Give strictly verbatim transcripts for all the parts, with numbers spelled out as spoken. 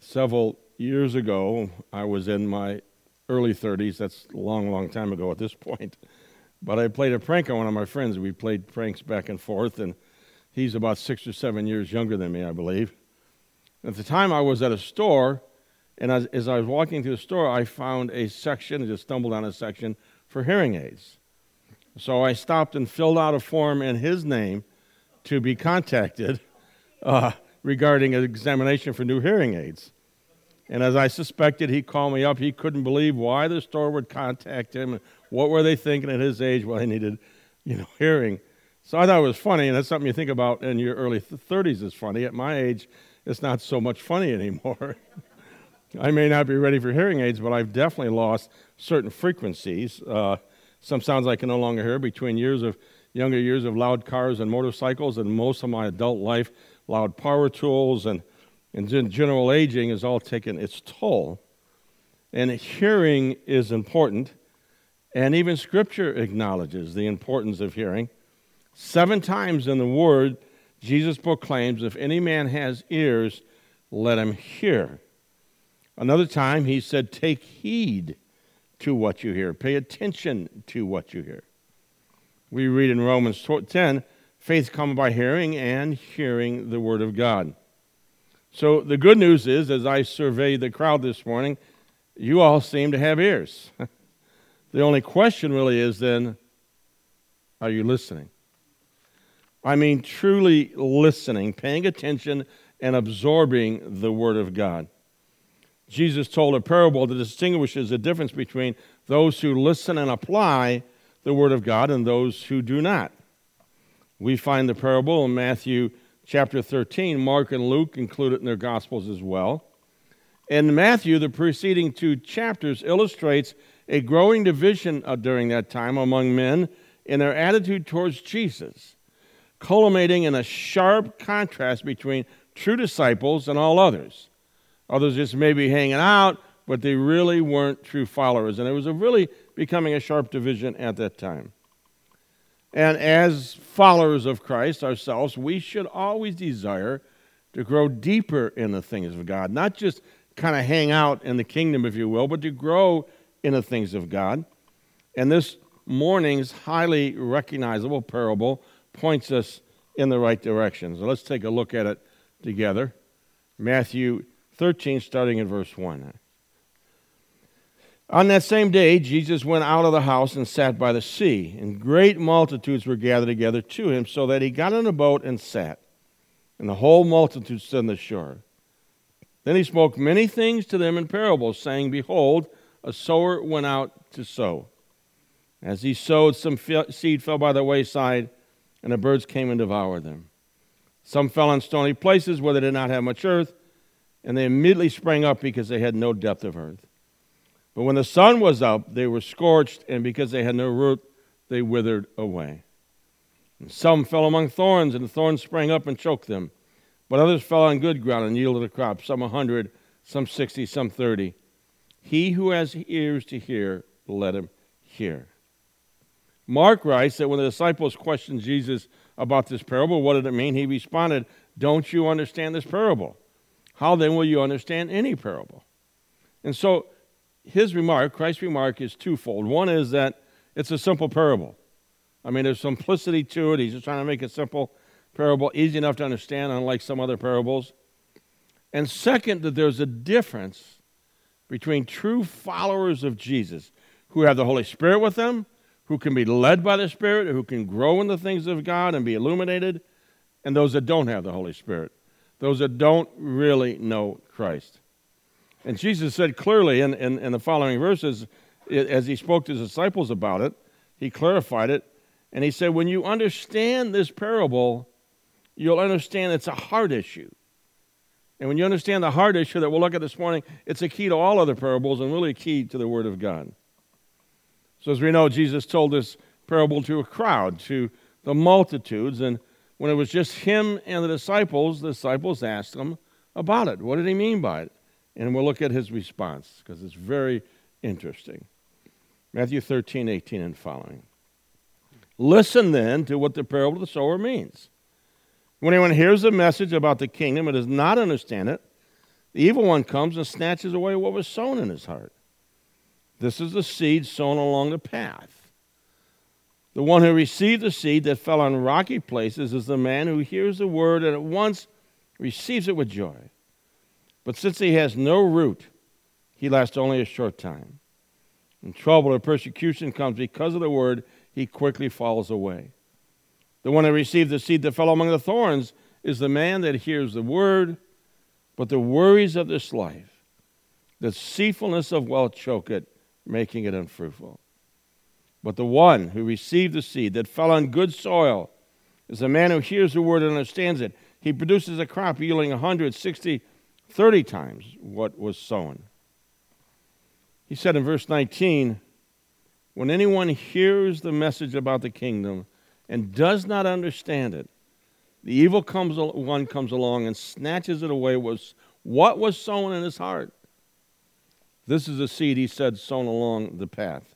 several years ago, I was in my early thirties. That's a long, long time ago at this point. But I played a prank on one of my friends. We played pranks back and forth, and he's about six or seven years younger than me, I believe. At the time, I was at a store, and as, as I was walking through the store, I found a section, I just stumbled on a section for hearing aids. So I stopped and filled out a form in his name to be contacted uh, regarding an examination for new hearing aids. And as I suspected, he called me up. He couldn't believe why the store would contact him. What were they thinking at his age? Well, he needed, you know, hearing. So I thought it was funny, and that's something you think about in your early thirties is funny. At my age, it's not so much funny anymore. I may not be ready for hearing aids, but I've definitely lost certain frequencies. Uh, some sounds I can no longer hear between years of younger years of loud cars and motorcycles, and most of my adult life, loud power tools and And general aging has all taken its toll. And hearing is important. And even Scripture acknowledges the importance of hearing. Seven times in the Word, Jesus proclaims, if any man has ears, let him hear. Another time, he said, take heed to what you hear. Pay attention to what you hear. We read in Romans ten, faith comes by hearing, and hearing the Word of God. So the good news is, as I surveyed the crowd this morning, you all seem to have ears. The only question really is then, are you listening? I mean, truly listening, paying attention, and absorbing the Word of God. Jesus told a parable that distinguishes the difference between those who listen and apply the Word of God and those who do not. We find the parable in Matthew chapter thirteen. Mark and Luke include it in their Gospels as well. In Matthew, the preceding two chapters illustrates a growing division uh, during that time among men in their attitude towards Jesus, culminating in a sharp contrast between true disciples and all others. Others just maybe hanging out, but they really weren't true followers. And it was a really becoming a sharp division at that time. And as followers of Christ ourselves, we should always desire to grow deeper in the things of God, not just kind of hang out in the kingdom, if you will, but to grow in the things of God. And this morning's highly recognizable parable points us in the right direction. So let's take a look at it together. Matthew thirteen, starting in verse one. On that same day, Jesus went out of the house and sat by the sea, and great multitudes were gathered together to him, so that he got in a boat and sat, and the whole multitude stood on the shore. Then he spoke many things to them in parables, saying, behold, a sower went out to sow. As he sowed, some seed fell by the wayside, and the birds came and devoured them. Some fell on stony places where they did not have much earth, and they immediately sprang up because they had no depth of earth. But when the sun was up, they were scorched, and because they had no root, they withered away. And some fell among thorns, and the thorns sprang up and choked them. But others fell on good ground and yielded a crop, some a hundred, some sixty, some thirty. He who has ears to hear, let him hear. Mark writes that when the disciples questioned Jesus about this parable, what did it mean? He responded, don't you understand this parable? How then will you understand any parable? And so his remark, Christ's remark, is twofold. One is that it's a simple parable. I mean, there's simplicity to it. He's just trying to make a simple parable, easy enough to understand, unlike some other parables. And second, that there's a difference between true followers of Jesus who have the Holy Spirit with them, who can be led by the Spirit, who can grow in the things of God and be illuminated, and those that don't have the Holy Spirit, those that don't really know Christ. And Jesus said clearly in, in, in the following verses, as he spoke to his disciples about it, he clarified it, and he said, when you understand this parable, you'll understand it's a heart issue. And when you understand the heart issue that we'll look at this morning, it's a key to all other parables and really a key to the Word of God. So as we know, Jesus told this parable to a crowd, to the multitudes, and when it was just him and the disciples, the disciples asked him about it. What did he mean by it? And we'll look at his response, because it's very interesting. Matthew thirteen, eighteen and following. Listen then to what the parable of the sower means. When anyone hears a message about the kingdom and does not understand it, The evil one comes and snatches away what was sown in his heart. This is the seed sown along the path. The one who received the seed that fell on rocky places is the man who hears the word and at once receives it with joy. But since he has no root, he lasts only a short time. When trouble or persecution comes because of the word, he quickly falls away. The one who received the seed that fell among the thorns is the man that hears the word, but the worries of this life, the deceitfulness of wealth choke it, making it unfruitful. But the one who received the seed that fell on good soil is the man who hears the word and understands it. He produces a crop yielding one hundred, sixty, thirty times what was sown. He said in verse nineteen, when anyone hears the message about the kingdom and does not understand it, the evil comes, one comes along and snatches it away, was what was sown in his heart. This is the seed, he said, sown along the path.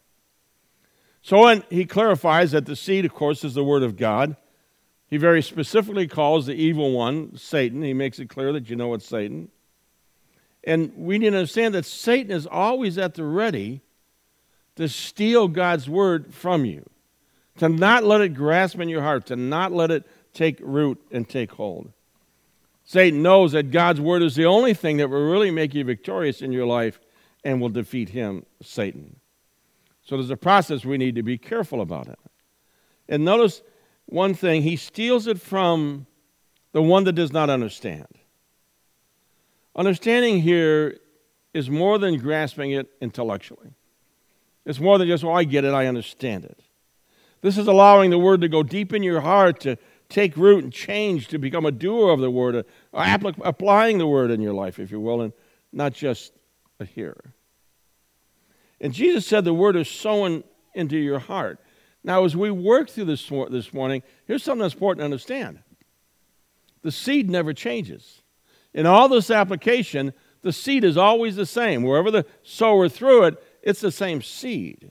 So when he clarifies that the seed, of course, is the word of God, he very specifically calls the evil one Satan. He makes it clear that you know it's Satan. And we need to understand that Satan is always at the ready to steal God's word from you, to not let it grasp in your heart, to not let it take root and take hold. Satan knows that God's word is the only thing that will really make you victorious in your life and will defeat him, Satan. So there's a process we need to be careful about it. And notice one thing, he steals it from the one that does not understand. Understanding here is more than grasping it intellectually. It's more than just, oh, I get it, I understand it. This is allowing the word to go deep in your heart, to take root and change, to become a doer of the word, or applying the word in your life, if you will, and not just a hearer. And Jesus said the word is sown into your heart. Now, as we work through this this morning, here's something that's important to understand. The seed never changes. In all this application, the seed is always the same. Wherever the sower threw it, it's the same seed.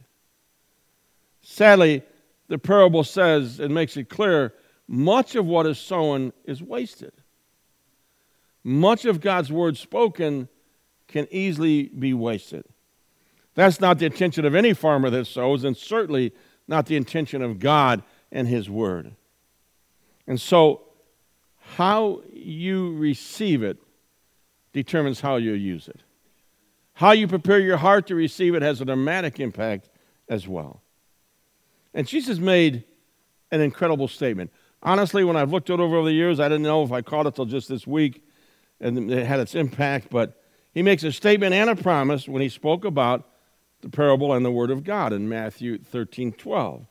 Sadly, the parable says, and makes it clear, much of what is sown is wasted. Much of God's word spoken can easily be wasted. That's not the intention of any farmer that sows, and certainly not the intention of God and his word. And so, how you receive it determines how you use it. How you prepare your heart to receive it has a dramatic impact as well. And Jesus made an incredible statement. Honestly, when I've looked it over over the years, I didn't know if I caught it till just this week, and it had its impact, but he makes a statement and a promise when he spoke about the parable and the word of God in Matthew thirteen twelve.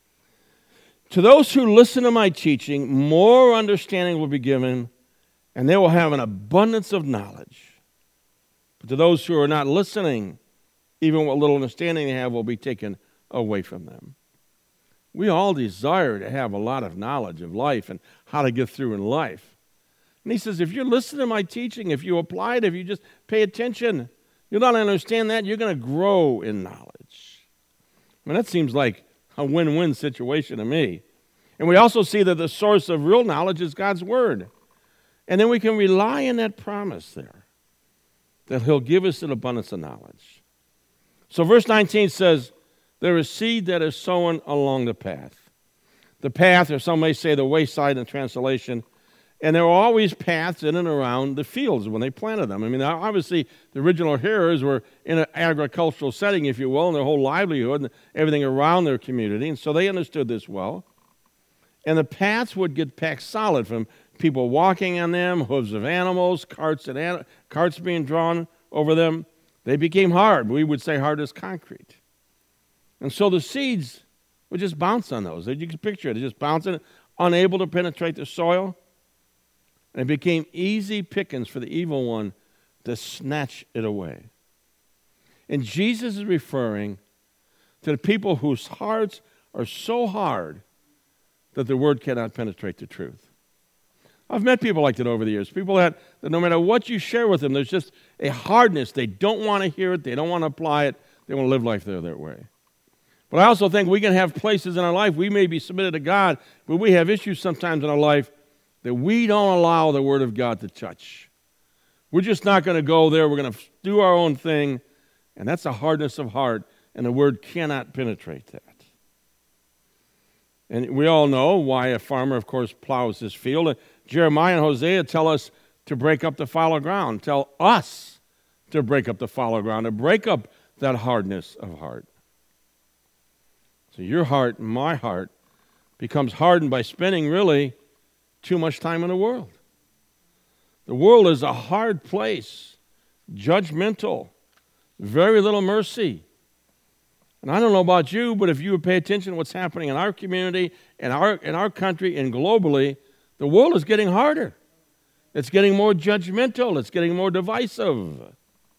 To those who listen to my teaching, more understanding will be given, and they will have an abundance of knowledge. But to those who are not listening, even what little understanding they have will be taken away from them. We all desire to have a lot of knowledge of life and how to get through in life. And he says, if you're listening to my teaching, if you apply it, if you just pay attention, you'll not understand that, you're going to grow in knowledge. I mean, that seems like a win-win situation to me. And we also see that the source of real knowledge is God's word. And then we can rely on that promise there, that he'll give us an abundance of knowledge. So verse nineteen says, there is seed that is sown along the path. The path, or some may say the wayside in translation, and there were always paths in and around the fields when they planted them. I mean, obviously, the original hearers were in an agricultural setting, if you will, and their whole livelihood and everything around their community, and so they understood this well. And the paths would get packed solid from people walking on them, hooves of animals, carts and an- carts being drawn over them. They became hard. We would say hard as concrete. And so the seeds would just bounce on those. You can picture it. They just bouncing, unable to penetrate the soil. And it became easy pickings for the evil one to snatch it away. And Jesus is referring to the people whose hearts are so hard that the word cannot penetrate the truth. I've met people like that over the years. People that, that no matter what you share with them, there's just a hardness. They don't want to hear it. They don't want to apply it. They want to live life their, their way. But I also think we can have places in our life, we may be submitted to God, but we have issues sometimes in our life that we don't allow the Word of God to touch. We're just not going to go there. We're going to do our own thing. And that's a hardness of heart, and the word cannot penetrate that. And we all know why a farmer, of course, plows his field. Jeremiah and Hosea tell us to break up the fallow ground, tell us to break up the fallow ground, to break up that hardness of heart. So your heart, my heart, becomes hardened by spending really too much time in the world. The world is a hard place, judgmental, very little mercy. And I don't know about you, but if you would pay attention to what's happening in our community, in our, in our country, and globally, the world is getting harder. It's getting more judgmental. It's getting more divisive.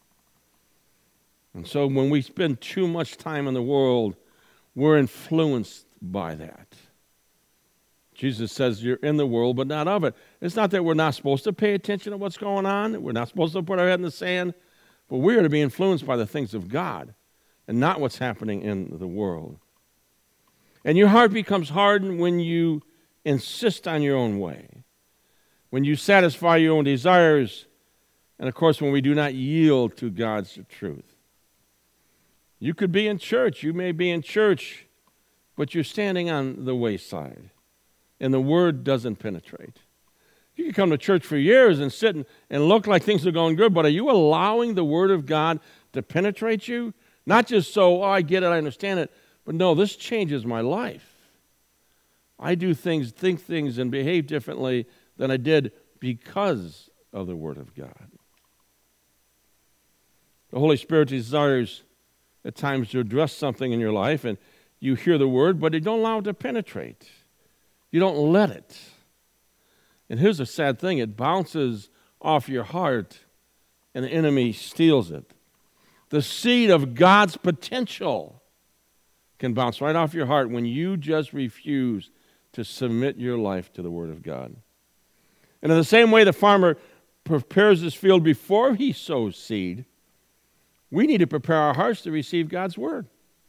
And so when we spend too much time in the world, we're influenced by that. Jesus says you're in the world, but not of it. It's not that we're not supposed to pay attention to what's going on. We're not supposed to put our head in the sand. But we are to be influenced by the things of God and not what's happening in the world. And your heart becomes hardened when you insist on your own way, when you satisfy your own desires, and of course when we do not yield to God's truth. You could be in church, you may be in church, but you're standing on the wayside, and the word doesn't penetrate. You can come to church for years and sit and, and look like things are going good, but are you allowing the word of God to penetrate you? Not just so, oh, I get it, I understand it, but no, this changes my life. I do things, think things, and behave differently than I did because of the word of God. The Holy Spirit desires at times to address something in your life, and you hear the word, but you don't allow it to penetrate. You don't let it. And here's a sad thing. It bounces off your heart, and the enemy steals it. The seed of God's potential can bounce right off your heart when you just refuse to submit your life to the Word of God. And in the same way the farmer prepares his field before he sows seed, we need to prepare our hearts to receive God's Word.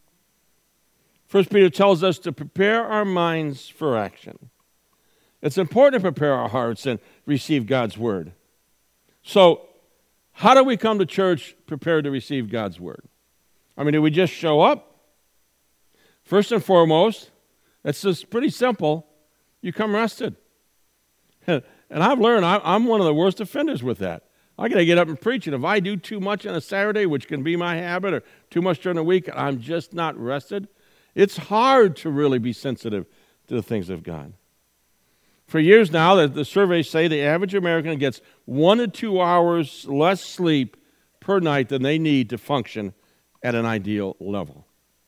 First Peter tells us to prepare our minds for action. It's important to prepare our hearts and receive God's Word. So, how do we come to church prepared to receive God's Word? I mean, do we just show up? First and foremost, it's just pretty simple. You come rested. And I've learned I'm one of the worst offenders with that. I got to get up and preach, and if I do too much on a Saturday, which can be my habit, or too much during the week, I'm just not rested. It's hard to really be sensitive to the things of God. For years now, the, the surveys say the average American gets one to two hours less sleep per night than they need to function at an ideal level.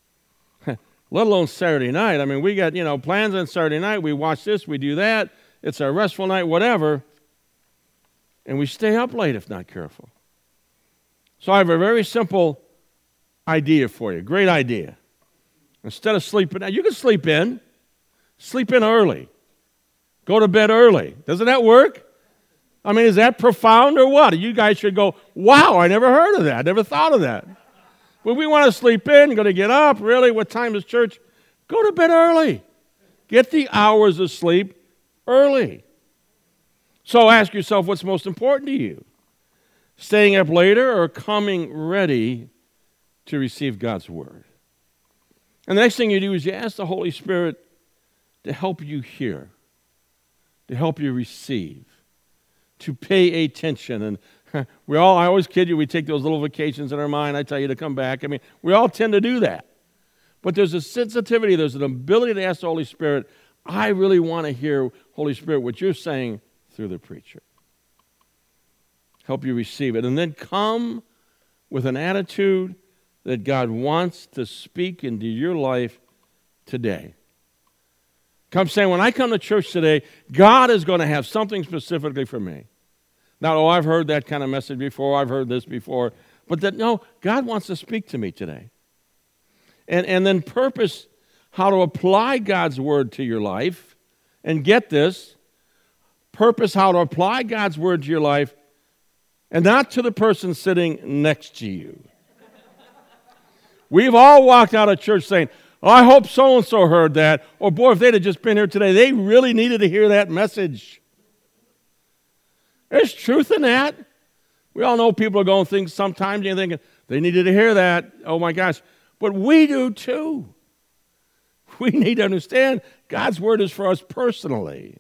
Let alone Saturday night. I mean, we got, you know, plans on Saturday night. We watch this, we do that. It's our restful night, whatever. And we stay up late if not careful. So I have a very simple idea for you. Great idea. Instead of sleeping, you can sleep in. Sleep in early. Go to bed early. Doesn't that work? I mean, is that profound or what? You guys should go, wow, I never heard of that. I never thought of that. Well, we want to sleep in, going to get up. Really, what time is church? Go to bed early. Get the hours of sleep early. So ask yourself what's most important to you. Staying up later or coming ready to receive God's Word? And the next thing you do is you ask the Holy Spirit to help you hear, to help you receive, to pay attention. And we all, I always kid you, we take those little vacations in our mind. I tell you to come back. I mean, we all tend to do that. But there's a sensitivity, there's an ability to ask the Holy Spirit, I really want to hear, Holy Spirit, what you're saying through the preacher. Help you receive it. And then come with an attitude that God wants to speak into your life today. Come saying, when I come to church today, God is going to have something specifically for me. Not, oh, I've heard that kind of message before, I've heard this before. But that, no, God wants to speak to me today. And, and then purpose how to apply God's Word to your life. And get this, purpose how to apply God's Word to your life and not to the person sitting next to you. We've all walked out of church saying, oh, I hope so-and-so heard that. Or, boy, if they'd have just been here today, they really needed to hear that message. There's truth in that. We all know people are going through things sometimes, and you're thinking, they needed to hear that. Oh my gosh. But we do too. We need to understand God's word is for us personally.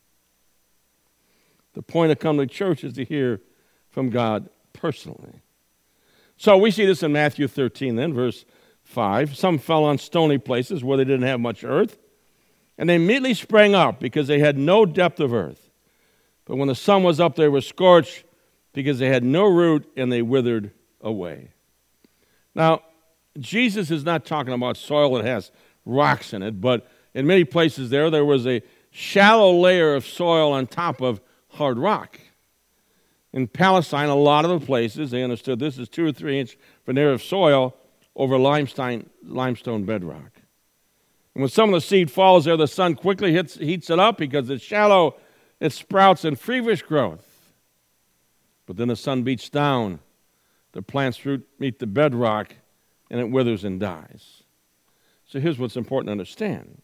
The point of coming to church is to hear from God personally. So we see this in Matthew thirteen then, verse five. Some fell on stony places where they didn't have much earth, and they immediately sprang up because they had no depth of earth. But when the sun was up, they were scorched because they had no root, and they withered away. Now, Jesus is not talking about soil that has rocks in it, but in many places there, there was a shallow layer of soil on top of hard rock. In Palestine, a lot of the places, they understood this is two or three inch veneer of soil over limestone, limestone bedrock. And when some of the seed falls there, the sun quickly hits, heats it up because it's shallow, it sprouts in feverish growth. But then the sun beats down, the plant's root meet the bedrock, and it withers and dies. So here's what's important to understand.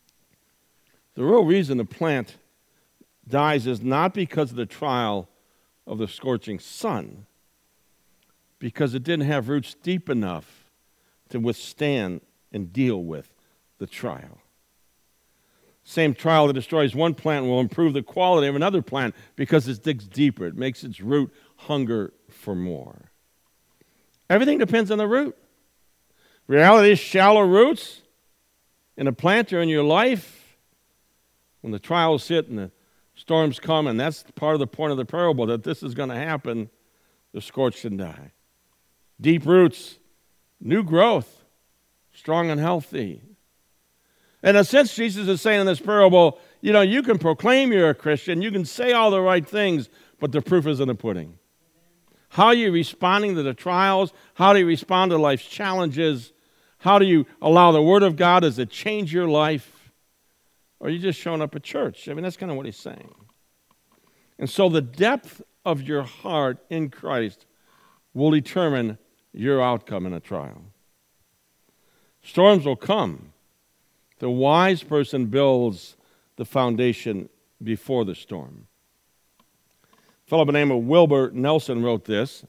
The real reason the plant dies is not because of the trial of the scorching sun, because it didn't have roots deep enough to withstand and deal with the trial. Same trial that destroys one plant will improve the quality of another plant because it digs deeper. It makes its root hunger for more. Everything depends on the root. Reality is shallow roots in a plant or in your life. When the trials hit and the storms come, and that's part of the point of the parable, that this is going to happen, they're scorched and die. Deep roots, new growth, strong and healthy. In a sense, Jesus is saying in this parable, you know, you can proclaim you're a Christian, you can say all the right things, but the proof is in the pudding. How are you responding to the trials? How do you respond to life's challenges? How do you allow the Word of God, does it change your life? Or are you just showing up at church? I mean, that's kind of what he's saying. And so the depth of your heart in Christ will determine your outcome in a trial. Storms will come. The wise person builds the foundation before the storm. A fellow by the name of Wilbur Nelson wrote this.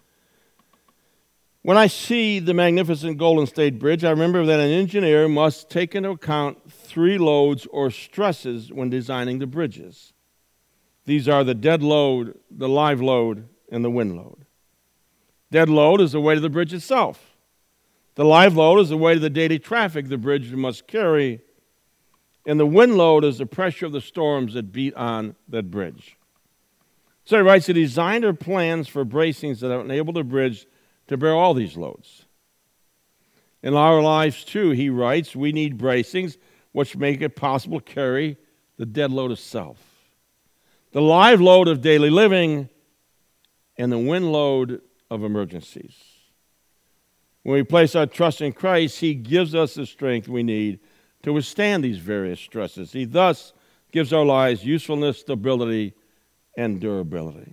When I see the magnificent Golden State Bridge, I remember that an engineer must take into account three loads or stresses when designing the bridges. These are the dead load, the live load, and the wind load. Dead load is the weight of the bridge itself. The live load is the weight of the daily traffic the bridge must carry. And the wind load is the pressure of the storms that beat on that bridge. So he writes, he designed our plans for bracings that enable the bridge to bear all these loads. In our lives, too, he writes, we need bracings which make it possible to carry the dead load of self, the live load of daily living, and the wind load of emergencies. When we place our trust in Christ, he gives us the strength we need to withstand these various stresses. He thus gives our lives usefulness, stability, and durability.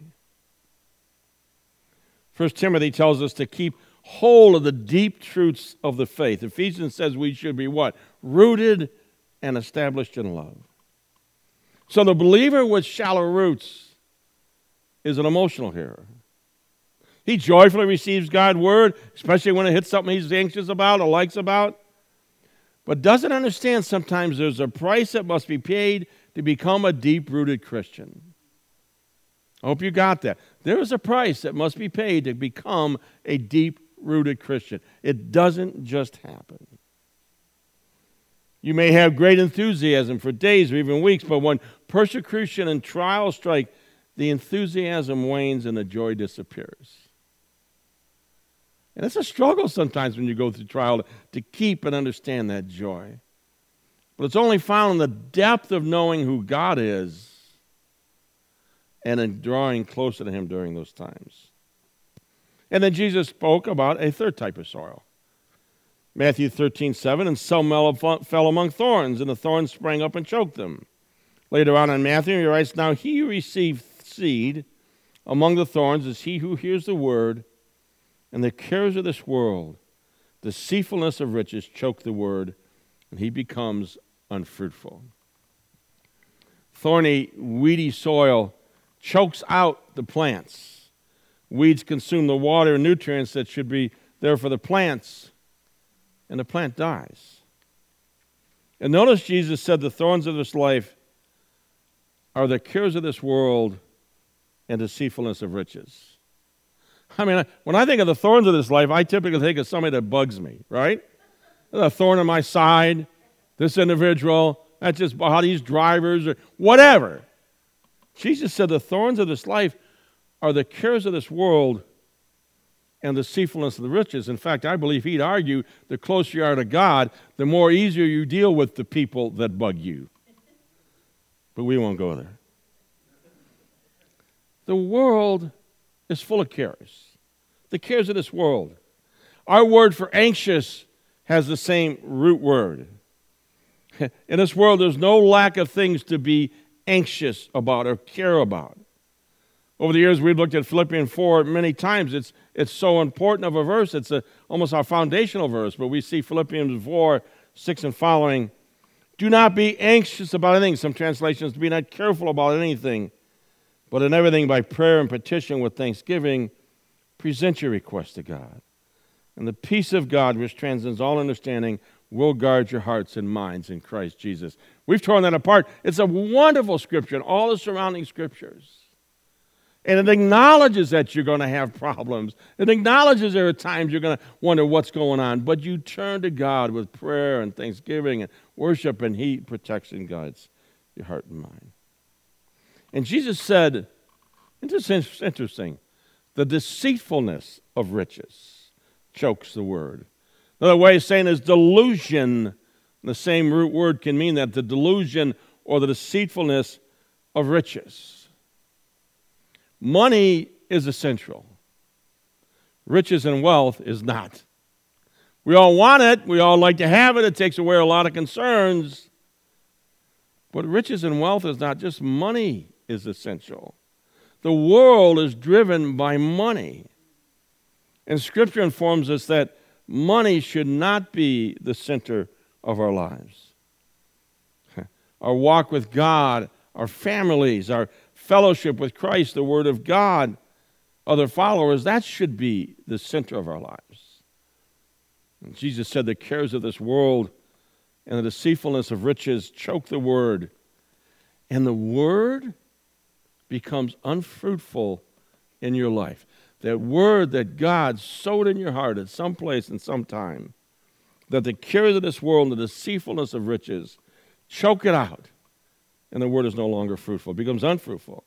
First Timothy tells us to keep hold of the deep truths of the faith. Ephesians says we should be what? Rooted and established in love. So the believer with shallow roots is an emotional hearer. He joyfully receives God's word, especially when it hits something he's anxious about or likes about, but doesn't understand sometimes there's a price that must be paid to become a deep-rooted Christian. I hope you got that. There is a price that must be paid to become a deep-rooted Christian. It doesn't just happen. You may have great enthusiasm for days or even weeks, but when persecution and trials strike, the enthusiasm wanes and the joy disappears. And it's a struggle sometimes when you go through trial to, to keep and understand that joy. But it's only found in the depth of knowing who God is and in drawing closer to him during those times. And then Jesus spoke about a third type of soil. Matthew thirteen seven, and some fell among thorns, and the thorns sprang up and choked them. Later on in Matthew, he writes, now he who received seed among the thorns is he who hears the word, and the cares of this world, the deceitfulness of riches, choke the word, and he becomes unfruitful. Thorny, weedy soil chokes out the plants. weeds consume the water and nutrients that should be there for the plants, and the plant dies. And notice Jesus said the thorns of this life are the cares of this world and deceitfulness of riches. I mean, when I think of the thorns of this life, I typically think of somebody that bugs me, right? A thorn in my side, this individual, that's just how these drivers, or whatever. Jesus said the thorns of this life are the cares of this world and the deceitfulness of the riches. In fact, I believe he'd argue the closer you are to God, the more easier you deal with the people that bug you. But we won't go there. The world is full of cares. The cares of this world. Our word for anxious has the same root word. In this world, there's no lack of things to be anxious about or care about. Over the years, we've looked at Philippians four many times. It's it's so important of a verse. It's a, almost our foundational verse. But we see Philippians four, six and following. Do not be anxious about anything. Some translations, be not careful about anything. But in everything by prayer and petition with thanksgiving, present your request to God. And the peace of God, which transcends all understanding, will guard your hearts and minds in Christ Jesus. We've torn that apart. It's a wonderful scripture and all the surrounding scriptures. And it acknowledges that you're going to have problems. It acknowledges there are times you're going to wonder what's going on. But you turn to God with prayer and thanksgiving and worship, and He protects and guides your heart and mind. And Jesus said, it's interesting, the deceitfulness of riches chokes the word. Another way of saying is delusion. The same root word can mean that, the delusion or the deceitfulness of riches. Money is essential. Riches and wealth is not. We all want it. We all like to have it. It takes away a lot of concerns. But riches and wealth is not just money is essential. The world is driven by money. And Scripture informs us that money should not be the center of our lives. Our walk with God, our families, our fellowship with Christ, the Word of God, other followers, that should be the center of our lives. And Jesus said the cares of this world and the deceitfulness of riches choke the Word, and the Word becomes unfruitful in your life. That Word that God sowed in your heart at some place and some time, that the cares of this world and the deceitfulness of riches choke it out, and the Word is no longer fruitful. It becomes unfruitful.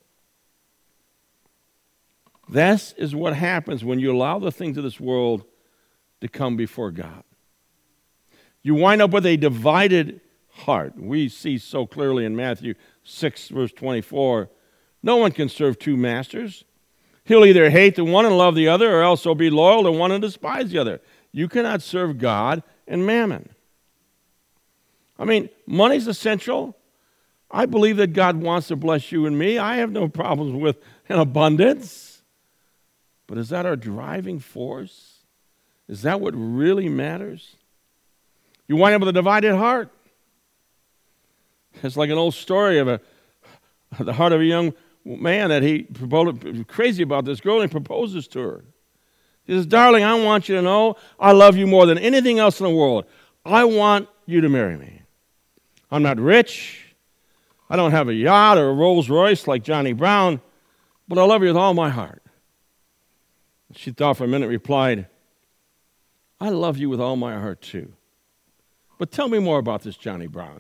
This is what happens when you allow the things of this world to come before God. You wind up with a divided heart. We see so clearly in Matthew six, verse twenty-four, no one can serve two masters. He'll either hate the one and love the other, or else he'll be loyal to one and despise the other. You cannot serve God and mammon. I mean, money's essential. I believe that God wants to bless you and me. I have no problems with an abundance. But is that our driving force? Is that what really matters? You wind up with a divided heart. It's like an old story of a the heart of a young man that he proposed, crazy about this girl, and he proposes to her. He says, darling, I want you to know I love you more than anything else in the world. I want you to marry me. I'm not rich. I don't have a yacht or a Rolls Royce like Johnny Brown, but I love you with all my heart. She thought for a minute, replied, I love you with all my heart too. But tell me more about this Johnny Brown.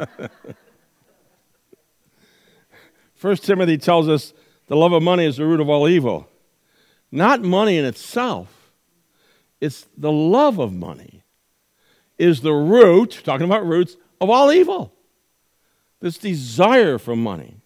First Timothy tells us the love of money is the root of all evil. Not money in itself. It's the love of money is the root, talking about roots, of all evil. This desire for money.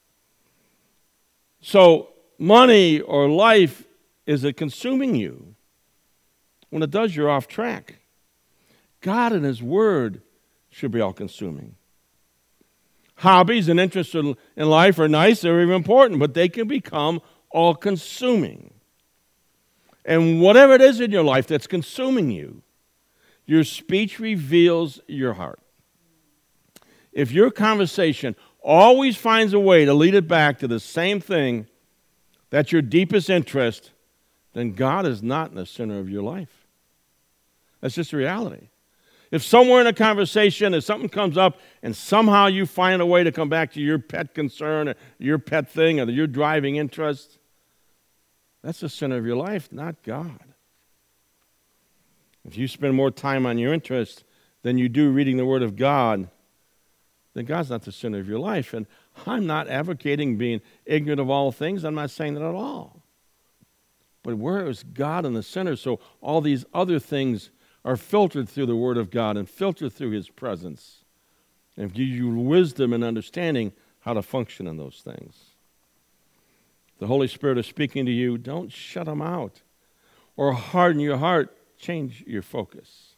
So money or life, is it consuming you? When it does, you're off track. God and His Word should be all-consuming. Hobbies and interests in life are nice, they're even important, but they can become all-consuming. And whatever it is in your life that's consuming you, your speech reveals your heart. If your conversation always finds a way to lead it back to the same thing, that's your deepest interest, then God is not in the center of your life. That's just the reality. If somewhere in a conversation, if something comes up and somehow you find a way to come back to your pet concern or your pet thing or your driving interest, that's the center of your life, not God. If you spend more time on your interest than you do reading the Word of God, then God's not the center of your life. And I'm not advocating being ignorant of all things. I'm not saying that at all. But where is God in the center? So all these other things are filtered through the Word of God and filtered through His presence and give you wisdom and understanding how to function in those things. The Holy Spirit is speaking to you. Don't shut Him out or harden your heart. Change your focus.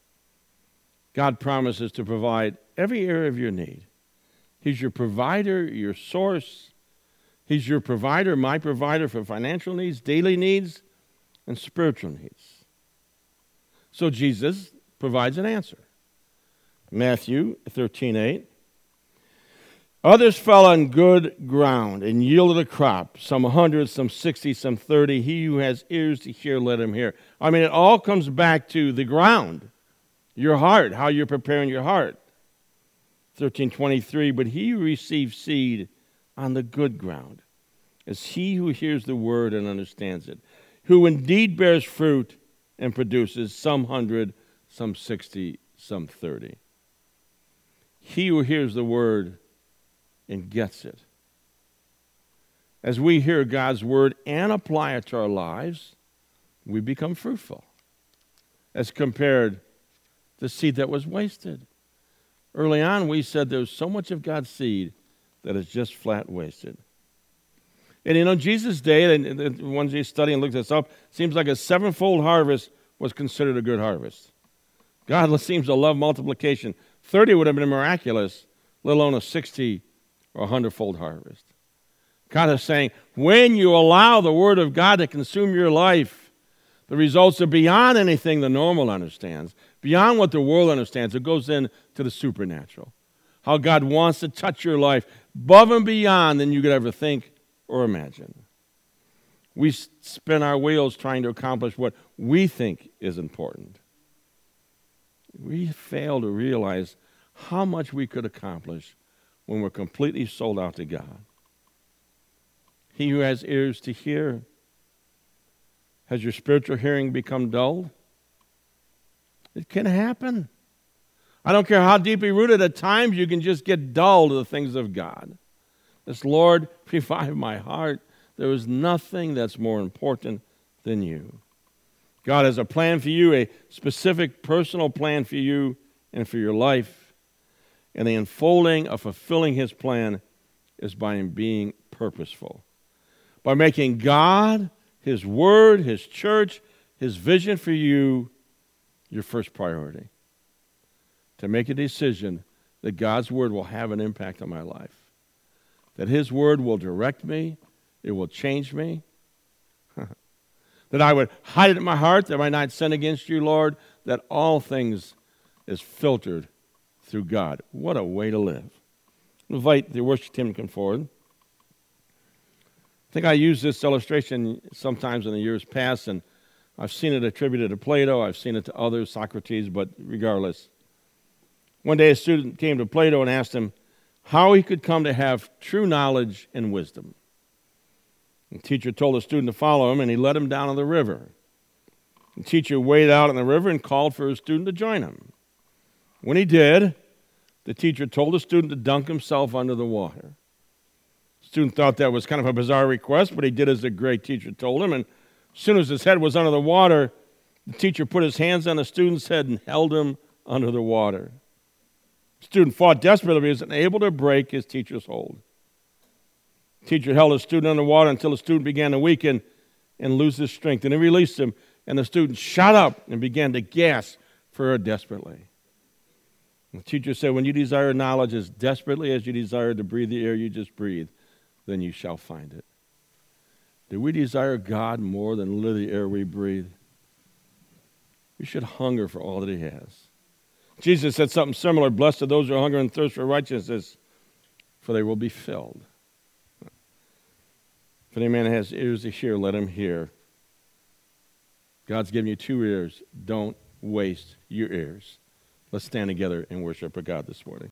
God promises to provide every area of your need. He's your provider, your source. He's your provider, my provider for financial needs, daily needs, and spiritual needs. So Jesus provides an answer. Matthew thirteen eight. Others fell on good ground and yielded a crop, some a hundred, some sixty, some thirty. He who has ears to hear, let him hear. I mean, it all comes back to the ground, your heart, how you're preparing your heart. thirteen twenty-three, but he who receives seed on the good ground is he who hears the word and understands it, who indeed bears fruit and produces some hundred, some sixty, some thirty. He who hears the word and gets it. As we hear God's word and apply it to our lives, we become fruitful as compared to the seed that was wasted. Early on, we said there's so much of God's seed that is just flat wasted. And you know, Jesus' day, and the ones you study and look this up, seems like a sevenfold harvest was considered a good harvest. God seems to love multiplication. thirty would have been miraculous, let alone a sixty or a hundredfold harvest. God is saying, when you allow the Word of God to consume your life, the results are beyond anything the normal understands, beyond what the world understands. It goes into the supernatural. How God wants to touch your life above and beyond than you could ever think or imagine. We spin our wheels trying to accomplish what we think is important. We fail to realize how much we could accomplish when we're completely sold out to God. He who has ears to hear. Has your spiritual hearing become dulled? It can happen. I don't care how deeply rooted, at times you can just get dull to the things of God. This Lord, revive my heart. There is nothing that's more important than you. God has a plan for you, a specific personal plan for you and for your life. And the unfolding of fulfilling His plan is by being purposeful. By making God, His Word, His church, His vision for you your first priority. To make a decision that God's Word will have an impact on my life. That His Word will direct me. It will change me. That I would hide it in my heart, that I might not sin against you, Lord. That all things is filtered through God. What a way to live. I invite the worship team to come forward. I think I used this illustration sometimes in the years past, and I've seen it attributed to Plato. I've seen it to others, Socrates, but regardless. One day a student came to Plato and asked him how he could come to have true knowledge and wisdom. The teacher told the student to follow him, and he led him down to the river. The teacher waded out in the river and called for his student to join him. When he did, the teacher told the student to dunk himself under the water. The student thought that was kind of a bizarre request, but he did as the great teacher told him, and as soon as his head was under the water, the teacher put his hands on the student's head and held him under the water. The student fought desperately, but he was unable to break his teacher's hold. The teacher held his student under water until the student began to weaken and lose his strength, and he released him, and the student shot up and began to gasp for air desperately. The teacher said, when you desire knowledge as desperately as you desire to breathe the air you just breathed, then you shall find it. Do we desire God more than the air we breathe? We should hunger for all that He has. Jesus said something similar. Blessed are those who hunger and thirst for righteousness, for they will be filled. If any man has ears to hear, let him hear God's given you two ears. Don't waste your ears. Let's stand together and worship our God this morning.